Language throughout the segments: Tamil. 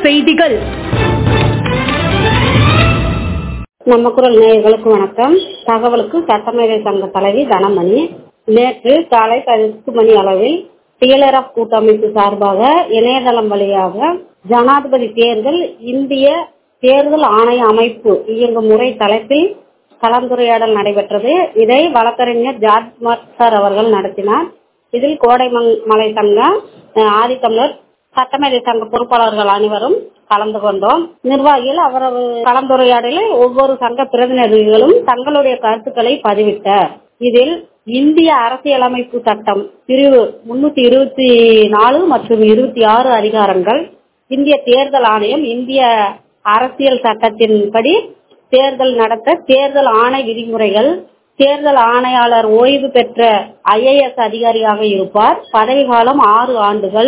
செய்திகள். நம்ம குரல் நேயர்களுக்கு வணக்கம். தகவலுக்கு சட்டமேதை சங்க தலைவி தனமணி. நேற்று காலை 10 மணி அளவில் டிஎல்ஆர்எஃப் கூட்டமைப்பு சார்பாக இணையதளம் வழியாக ஜனாதிபதி தேர்தல் இந்திய தேர்தல் ஆணைய அமைப்பு இயங்கும் முறை தலைப்பில் கலந்துரையாடல் நடைபெற்றது. இதை வழக்கறிஞர் ஜார்ஜ் மார்க்சார் அவர்கள் நடத்தினார். இதில் கோடைமலை சங்க, ஆதித்தமிழர், சட்டமேதை சங்க பொறுப்பாளர்கள் அனைவரும் கலந்து கொண்டோம். நிர்வாகிகள் அவரது கலந்துரையாடலில் ஒவ்வொரு சங்க பிரதிநிதிகளும் தங்களுடைய கருத்துக்களை பதிவிட்டார். இதில் இந்திய அரசியலமைப்பு சட்டம் பிரிவு 324 மற்றும் 26 அதிகாரங்கள், இந்திய தேர்தல் ஆணையம், இந்திய அரசியல் சட்டத்தின்படி தேர்தல் நடத்த தேர்தல் ஆணை விதிமுறைகள், தேர்தல் ஆணையாளர் ஓய்வு பெற்ற IAS அதிகாரியாக இருப்பார். பதவி காலம் 6 ஆண்டுகள்.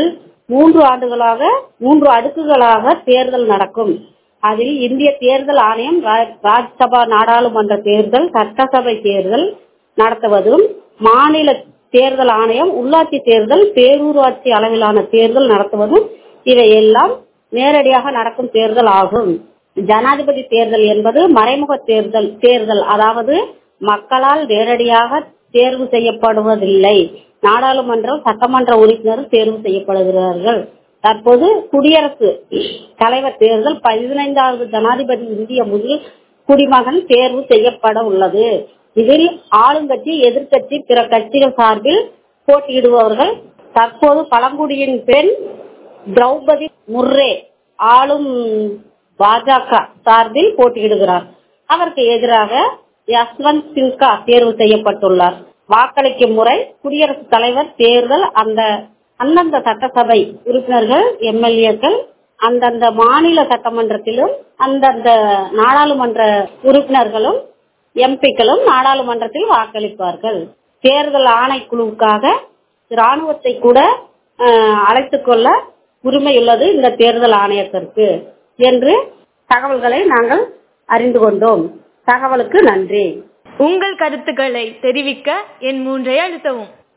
3 அடுக்குகளாக தேர்தல் நடக்கும். அதில் இந்திய தேர்தல் ஆணையம் ராஜ்யசபா நாடாளுமன்ற தேர்தல், சட்டசபை தேர்தல் நடத்துவதும், மாநில தேர்தல் ஆணையம் உள்ளாட்சி தேர்தல், பேரூராட்சி அளவிலான தேர்தல் நடத்துவதும் இவையெல்லாம் நேரடியாக நடக்கும் தேர்தல் ஆகும். ஜனாதிபதி தேர்தல் என்பது மறைமுக தேர்தல், அதாவது மக்களால் நேரடியாக தேர்வு செய்யப்படுவதில்லை. நாடாளுமன்றம், சட்டமன்ற உறுப்பினர் தேர்வு செய்யப்படுகிறார்கள். தற்போது குடியரசுத் தலைவர் தேர்தல் 15வது ஜனாதிபதி இந்திய முதல் குடிமகன் தேர்வு செய்யப்பட உள்ளது. இதில் ஆளுங்கட்சி, எதிர்கட்சி, பிற கட்சிகள் சார்பில் போட்டியிடுபவர்கள். தற்போது பழங்குடியின் பெண் திரௌபதி முர்ரே ஆளும் பாஜக சார்பில் போட்டியிடுகிறார். அவருக்கு எதிராக யஷ்வந்த் சின்ஹா தேர்வு செய்யப்பட்டுள்ளார். வாக்களிக்கும் முறை: குடியரசுத் தலைவர் தேர்தல் அந்தந்த சட்டசபை உறுப்பினர்கள், MLAக்கள் அந்தந்த மாநில சட்டமன்றத்திலும், அந்தந்த நாடாளுமன்ற உறுப்பினர்களும் MPக்களும் நாடாளுமன்றத்தில் வாக்களிப்பார்கள். தேர்தல் ஆணைக்குழுவுக்காக ராணுவத்தை கூட அழைத்துக் கொள்ள உரிமையுள்ளது இந்த தேர்தல் ஆணையத்திற்கு என்று தகவல்களை நாங்கள் அறிந்து கொண்டோம். தகவலுக்கு நன்றி. உங்கள் கருத்துக்களை தெரிவிக்க எண் 3 அழுத்தவும்.